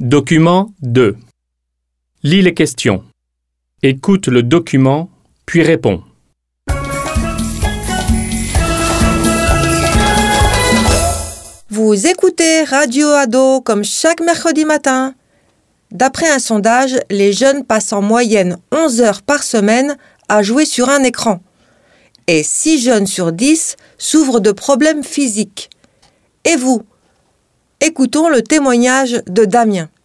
Document 2. Lis les questions. Écoute le document, puis réponds. Vous écoutez Radio Ado comme chaque mercredi matin. D'après un sondage, les jeunes passent en moyenne 11 heures par semaine à jouer sur un écran. Et 6 jeunes sur 10 souffrent de problèmes physiques. Et vous? Écoutons le témoignage de Damien.